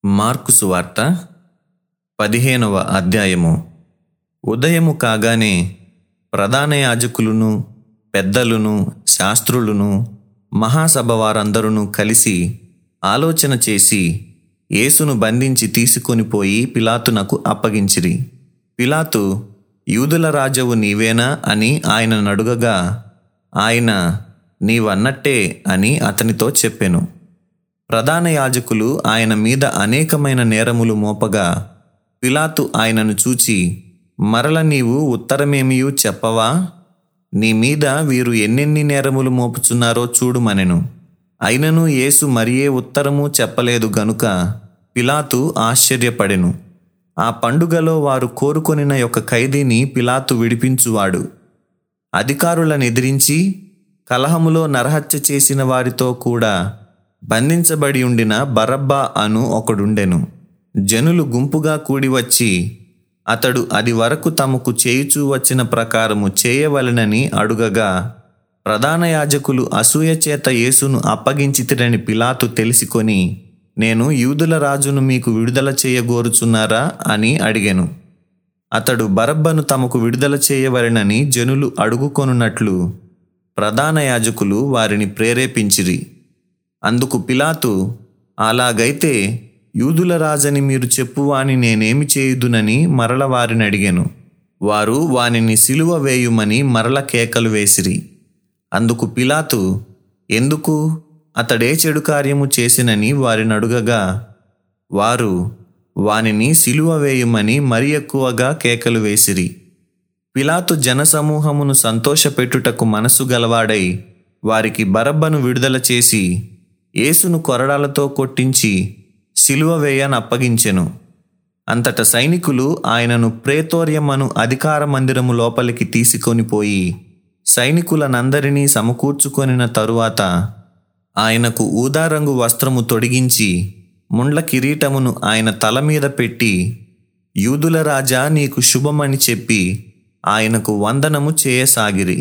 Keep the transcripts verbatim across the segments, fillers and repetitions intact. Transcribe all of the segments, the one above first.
Mark సువార్త పదిహేనవ అధ్యాయము. ఉదయము కాగానే ప్రధాన యాజకులును పెద్దలును శాస్త్రులును మహాసభ వారందరూ కలిసి ఆలోచన చేసి యేసును బంధించి తీసుకొని పోయి పిలాతునకు అప్పగించిరి. పిలాతు, యూదుల రాజవు నీవేనా అని ఆయనను అడుగగా, ఆయన నీవన్నట్టే అని అతనితో చెప్పెను. ప్రధాన యాజకులు ఆయన మీద అనేకమైన నేరములు మోపగా, పిలాతు ఆయనను చూచి, మరల నీవు ఉత్తరమేమియూ చెప్పవా? నీ మీద వీరు ఎన్నెన్ని నేరములు మోపుచున్నారో చూడుమనెను. అయినను యేసు మరి ఏ ఉత్తరము చెప్పలేదు గనుక పిలాతు ఆశ్చర్యపడెను. ఆ పండుగలో వారు కోరుకొనిన యొక్క ఖైదీని పిలాతు విడిపించువాడు. అధికారులను ఎదిరించి కలహములో నరహత్య చేసిన వారితో కూడా బంధించబడి ఉండిన బరబ్బా అను ఒకడుండెను. జనులు గుంపుగా కూడి వచ్చి, అతడు అది వరకు తమకు చేయుచూ వచ్చిన ప్రకారము చేయవలెనని అడుగగా, ప్రధాన యాజకులు అసూయ చేత యేసును అప్పగించితిరని పిలాతు తెలిసికొని, నేను యూదుల రాజును మీకు విడుదల చేయగోరుచున్నారా అని అడిగెను. అతడు బరబ్బను తమకు విడుదల చేయవలెనని జనులు అడుగుకొనున్నట్లు ప్రధాన యాజకులు వారిని ప్రేరేపించిరి. అందుకు పిలాతు, అలాగైతే యూదుల రాజని మీరు చెప్పువాని నేనేమి చేయుదునని మరల వారిని అడిగెను. వారు వానిని సిలువ వేయుమని మరల కేకలు వేసిరి. అందుకు పిలాతు, ఎందుకు? అతడే చెడు కార్యము చేసినని వారిని అడుగగా, వారు వానిని సిలువ వేయుమని మరి ఎక్కువగా కేకలు వేసిరి. పిలాతు జనసమూహమును సంతోషపెట్టుటకు మనసు గలవాడై వారికి బరబ్బను విడుదల చేసి యేసును కొరడాలతో కొట్టించి సిలువ వేయనప్పగించెను. అంతట సైనికులు ఆయనను ప్రేతోర్యమను అధికార మందిరము లోపలికి తీసుకొని పోయి సైనికులనందరినీ సమకూర్చుకొనిన తరువాత ఆయనకు ఊదారంగు వస్త్రము తొడిగించి ముండ్ల కిరీటమును ఆయన తల మీద పెట్టి, యూదుల రాజా నీకు శుభమని చెప్పి ఆయనకు వందనము చేయసాగిరి.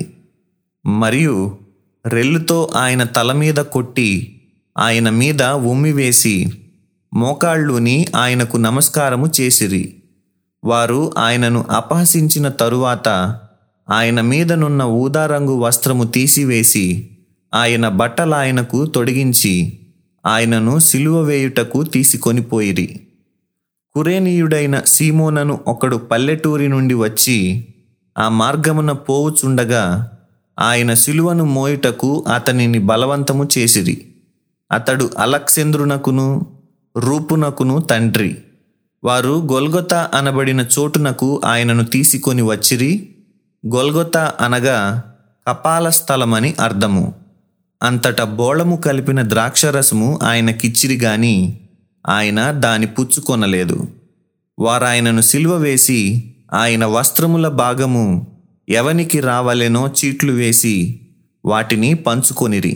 మరియు రెల్లుతో ఆయన తల మీద కొట్టి ఆయన మీద ఉమ్మివేసి మోకాళ్ళుని ఆయనకు నమస్కారము చేసిరి. వారు ఆయనను అపహసించిన తరువాత ఆయన మీదనున్న ఊదారంగు వస్త్రము తీసివేసి ఆయన బట్టలాయనకు తొడిగించి ఆయనను సిలువ వేయుటకు తీసుకొని పోయిరి. కురేనీయుడైన సీమోనను ఒకడు పల్లెటూరి నుండి వచ్చి ఆ మార్గమున పోవుచుండగా ఆయన సిలువను మోయుటకు అతనిని బలవంతము చేసిరి. అతడు అలెగ్జాంద్రునకును రూపునకును తండ్రి. వారు గొల్గొతా అనబడిన చోటునకు ఆయనను తీసుకొని వచ్చిరి. గొల్గొతా అనగా కపాల స్థలమని అర్థము. అంతట బోళము కలిపిన ద్రాక్షరసము ఆయనకిచ్చిరి గాని ఆయన దాని పుచ్చుకొనలేదు. వారాయనను సిలువ వేసి ఆయన వస్త్రముల భాగము ఎవనికి రావలెనో చీట్లు వేసి వాటిని పంచుకొనిరి.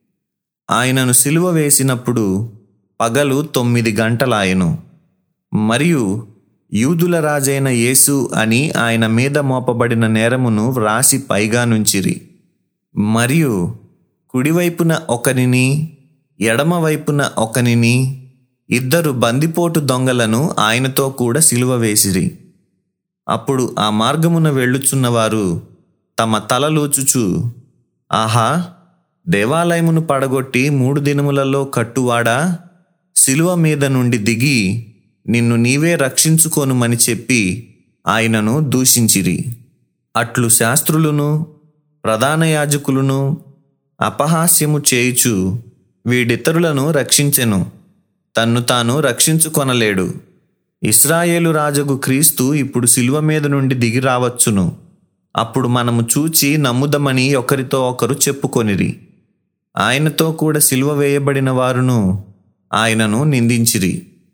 ఆయనను సిలువ వేసినప్పుడు పగలు తొమ్మిది గంటలాయెను. మరియు యూదుల రాజైన యేసు అని ఆయన మీద మోపబడిన నేరమును వ్రాసి పైగా నుంచిరి. మరియు కుడివైపున ఒకనిని ఎడమవైపున ఒకనిని ఇద్దరు బందిపోటు దొంగలను ఆయనతో కూడా సిలువ వేసిరి. అప్పుడు ఆ మార్గమున వెళ్ళుచున్నవారు తమ తలలూచుచు, ఆహా, దేవాలయమును పడగొట్టి మూడు దినములలో కట్టువాడా, సిలువ మీద నుండి దిగి నిన్ను నీవే రక్షించుకొనుమని చెప్పి ఆయనను దూషించిరి. అట్లు శాస్త్రులను ప్రధాన యాజకులను అపహాస్యము చేయుచు వీడితరులను రక్షించెను, తన్ను తాను రక్షించుకొనలేడు. ఇశ్రాయేలు రాజగు క్రీస్తు ఇప్పుడు సిలువ మీద నుండి దిగి రావచ్చును. అప్పుడు మనము చూచి నమ్ముదమని ఒకరితో ఒకరు చెప్పుకొనిరి. ఆయనతో కూడా సిలువ వేయబడిన వారును ఆయనను నిందించిరి.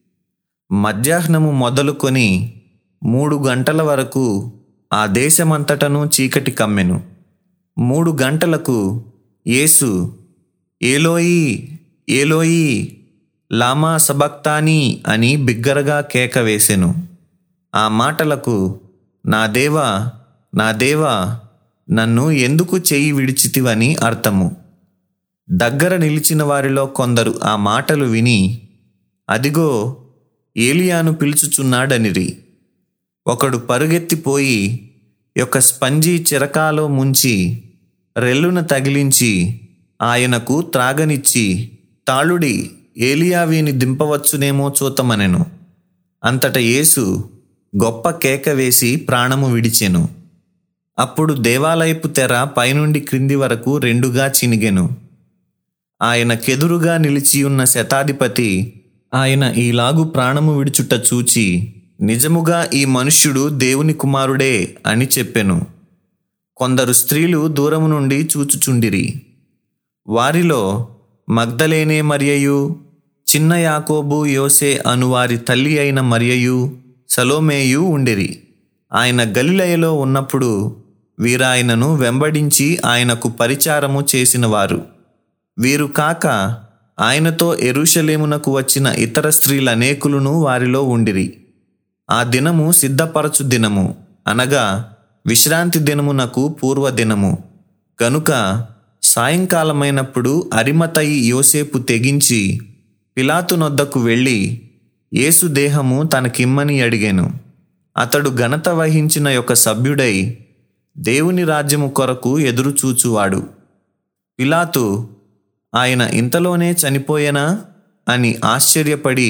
మధ్యాహ్నము మొదలుకొని మూడు గంటల వరకు ఆ దేశమంతటను చీకటి కమ్మెను. మూడు గంటలకు యేసు, ఏలోయి ఏలోయి లామా సబక్తానీ అని బిగ్గరగా కేక వేసెను. ఆ మాటలకు, నా దేవా నా దేవా నన్ను ఎందుకు చెయ్యి విడిచితివని అర్థము. దగ్గర నిలిచిన వారిలో కొందరు ఆ మాటలు విని, అదిగో ఏలియాను పిలుచుచున్నాడనిరి. ఒకడు పరుగెత్తిపోయి యొక్క స్పంజీ చిరకాలో ముంచి రెల్లున తగిలించి ఆయనకు త్రాగనిచ్చి, తాళుడి, ఏలియా వీని దింపవచ్చునేమో చూతమనెను. అంతట యేసు గొప్ప కేక వేసి ప్రాణము విడిచెను. అప్పుడు దేవాలయపు తెర పైనుండి క్రింది వరకు రెండుగా చినిగెను. ఆయన కెదురుగా నిలిచియున్న శతాధిపతి ఆయన ఈలాగు ప్రాణము విడుచుట చూచి, నిజముగా ఈ మనుష్యుడు దేవుని కుమారుడే అని చెప్పెను. కొందరు స్త్రీలు దూరము నుండి చూచుచుండిరి. వారిలో మగ్దలేనే మరియయు, చిన్న యాకోబు, యోసే అనువారి తల్లి అయిన మరియయు, సలోమేయు ఉండిరి. ఆయన గలిలయలో ఉన్నప్పుడు వీరాయనను వెంబడించి ఆయనకు పరిచారము చేసిన వారు. వీరు కాక ఆయనతో యెరూషలేమునకు వచ్చిన ఇతర స్త్రీలనేకులను వారిలో ఉండిరి. ఆ దినము సిద్ధపరచు దినము, అనగా విశ్రాంతి దినమునకు పూర్వదినము గనుక సాయంకాలమైనప్పుడు అరిమతయి యోసేపు తెగించి పిలాతు నొద్దకు వెళ్ళి యేసు దేహము తనకిమ్మని అడిగాను. అతడు ఘనత వహించిన యొక్క సభ్యుడై దేవుని రాజ్యము కొరకు ఎదురుచూచువాడు. పిలాతు ఆయన ఇంతలోనే చనిపోయెనా అని ఆశ్చర్యపడి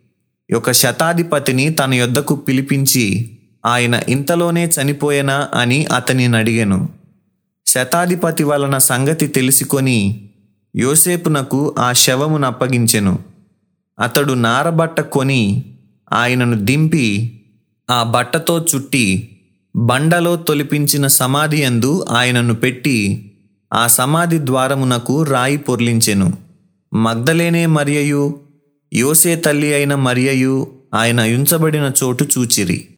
ఒక శతాధిపతిని తన యొద్దకు పిలిపించి, ఆయన ఇంతలోనే చనిపోయెనా అని అతనిని అడిగాను. శతాధిపతి వలన సంగతి తెలుసుకొని యోసేపునకు ఆ శవమును అప్పగించెను. అతడు నారబట్ట కొని ఆయనను దింపి ఆ బట్టతో చుట్టి బండలో తొలిపించిన సమాధి యందు ఆయనను పెట్టి ఆ సమాధి ద్వారమునకు రాయి పొర్లించెను. మగ్దలేనే మరియయు, యోసే తల్లి అయిన మరియయు ఆయన ఉంచబడిన చోటు చూచిరి.